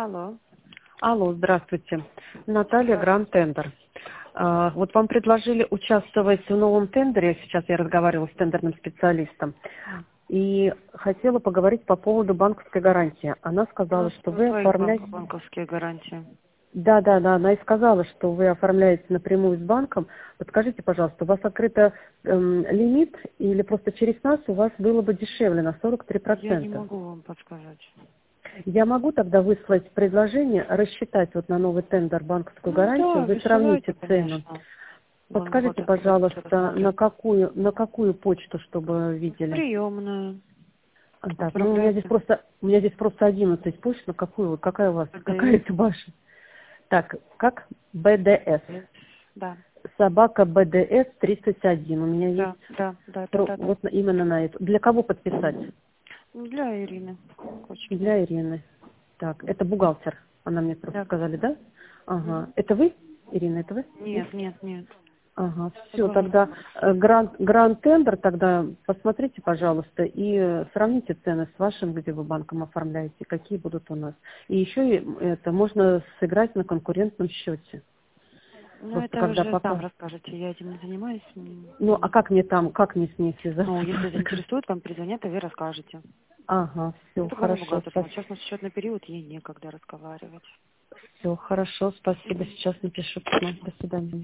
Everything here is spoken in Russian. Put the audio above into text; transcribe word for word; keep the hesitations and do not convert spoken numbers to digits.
Алло. Алло, здравствуйте. Наталья, Гранд Тендер. А, Вот вам предложили участвовать в новом тендере. Сейчас я разговаривала с тендерным специалистом. И хотела поговорить по поводу банковской гарантии. Она У сказала, нас что на вы своих оформляете... банках банковские гарантии. Да, да, да, она и сказала, что вы оформляете напрямую с банком. Подскажите, пожалуйста, у вас открыт эм, лимит или просто через нас у вас было бы дешевле на сорок три Я не процента? могу вам подсказать. Я могу тогда выслать предложение, рассчитать вот на новый тендер банковскую Ну гарантию, да, вы сравните высылайте, цену. конечно. Вам вот Подскажите, откроется, пожалуйста, на рассмотрим. какую, на какую почту, чтобы видели? Приемную. А, Так, ну у меня здесь Отправляйте. просто, у меня здесь просто одиннадцать почт, на какую, вы- какая у вас, какая ПДС. это ваша? Так, как бэ дэ эс. Да, Собака бэ дэ эс тридцать один. У меня есть да, да, да, да, про- да, да. вот на- именно на это. Для кого подписать? Ну, для Ирины Кочкиной. Для Ирины. Так, это бухгалтер. Она мне просто Да. сказали, да? Ага. Мгм. Это вы, Ирина, это вы? Нет? Нет, нет, нет. Ага, все, Другая. тогда э, гранд, гранд тендер, тогда посмотрите, пожалуйста, и э, сравните цены с вашим, где вы банком оформляете, какие будут у нас. И еще и, это можно сыграть на конкурентном счете. Ну, Просто это когда уже сам пока... расскажете. Я этим не занимаюсь. М, Ну, а м. как мне там, как мне с ней связаться? Ну, если Просто как- заинтересует, вам перезвонят, и вы расскажете. Ага, все, Это главный хорошо, бухгалтер. Но спасибо. сейчас на счетный период ей некогда разговаривать. Все, хорошо, спасибо. Мгм. Сейчас напишу письмо. До свидания.